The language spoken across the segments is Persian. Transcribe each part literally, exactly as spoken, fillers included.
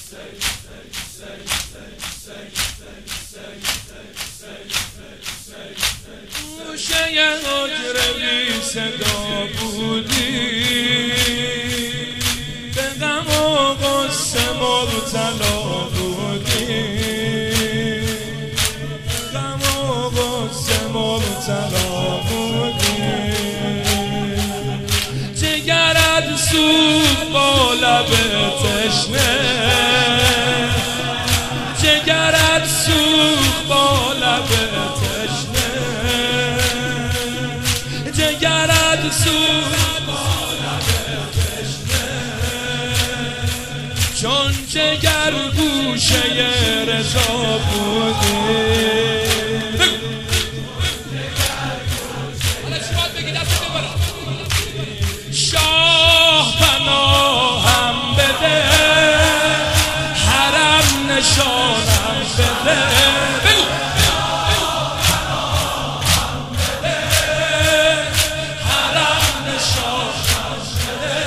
گوشه حجره بی صدا بودی، به غم و غصه مبتلا بودی، غم و غصه مبتلا بودی. جگرت سوخت با لب تشنه، جگرت سوخت با لب تشنه، جگرت سوخت با لب تشنه، چون جگر گوشه رضا بودی. شاه پناهم بده، حرم نشانم بده، بگو حرم نشانم بده،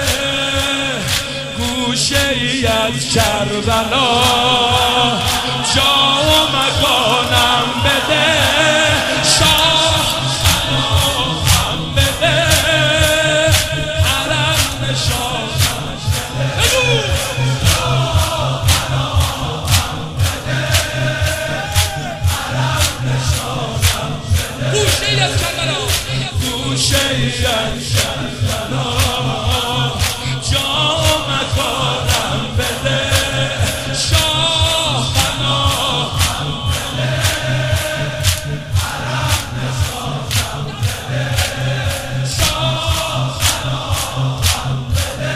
گوشه ای از کربلا جا و مکانم بده. شاه پناهم بده، حرم نشانم بده، گوشه ای از کربلا، گوشه ای از کربلا جا و مکانم بده. شاه پناهم بده، حرم نشانم بده، شاه پناهم بده،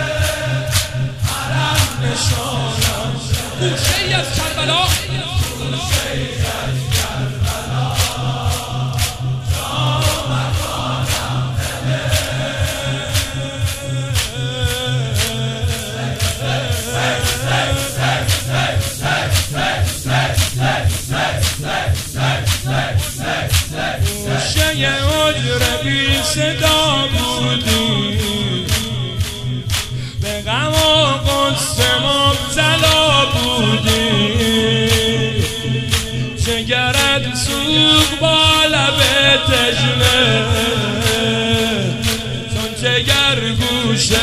حرم نشانم بده. گوشه ای از کربلا، گوشه ای از کربلا گوشه حجره بی صدا بودی، به غم و غصه مبتلا بودی، جگرت سوخت با لب تشنه، چون جگر گوشه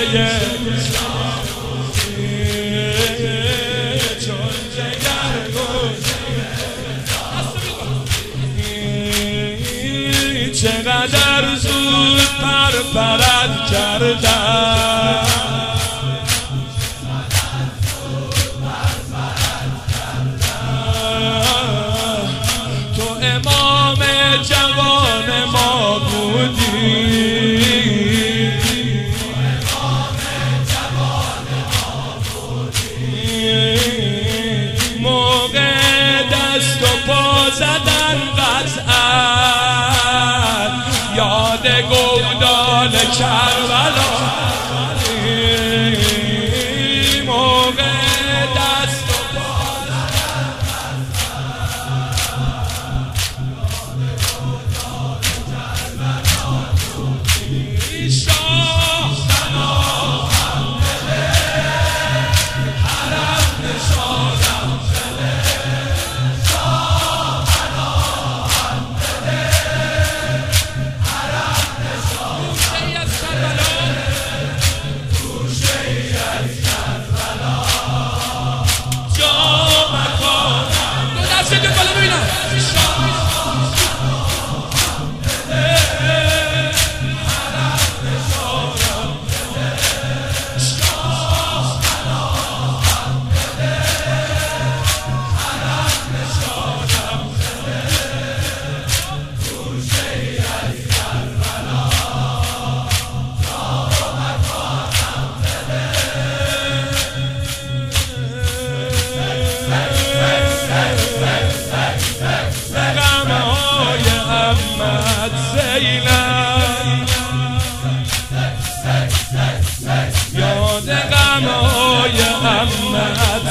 چون جگر گوشه چقدر زود پرپرت کردم، تو امام جوان ما بودی، موقع دست و پا زدن قطعت یاد گودال کربلا، موقع دست و پا زدن قطعت. شاه پناهم بده، حرم نشانم بده، شاه پناهم بده، حرم نشانم بده، گوشه ای از کربلا جا مکانم. دو دست بگیر بالا ببینم. شاه پناهم بده، حرم نشانم بده، شاه پناهم بده، حرم نشانم بده، گوشه ای از کربلا جا مکانم بده. غمهای عمت زینب، یاد غمهای عمت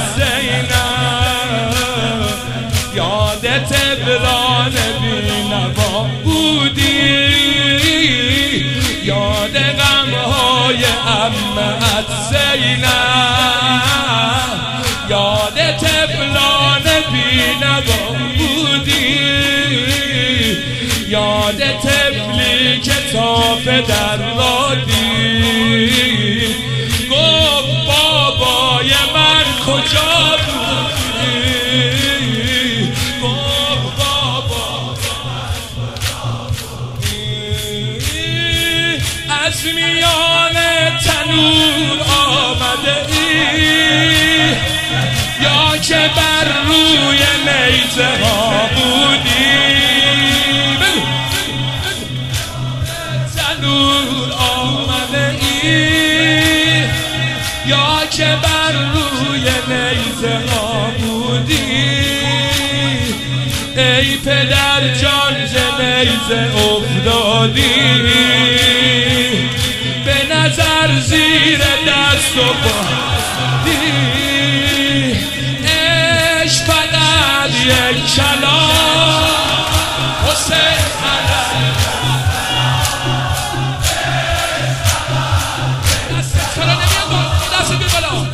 زینب، یاد تبران بینوا بودی، یاد غمهای عمت زینب، یاد با پدر را دید، گفت بابای من کجا بودی؟ گفت بابا از میان تنور آمده ای، یا که بر روی نیزه ها بودی؟ تنور آمده ای، یا که بر روی نیزه ها بودی؟ ای پدر جان ز نیزه افتادی، به نظر زیر دست و بادی. عشق فقط یک کلام حسین علی. دست چرا نمیاد بالا؟ دست بیر بالا.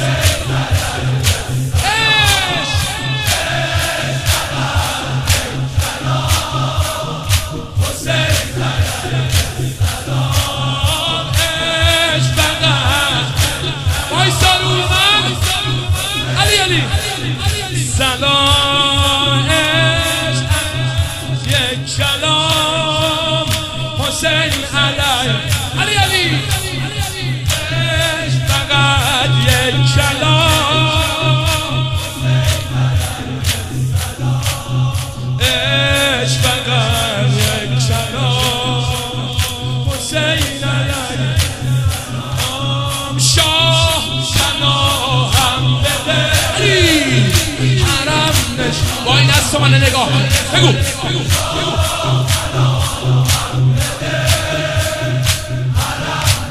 سلام عشق یک کلام حسین علی علی علی. عشق فقط یک کلام، عشق فقط یک کلام حسین علی. شاه پناهم بده با این از تو من نگاه بگو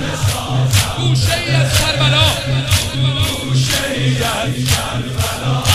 گوشه ای از کربلا، گوشه ای از کربلا.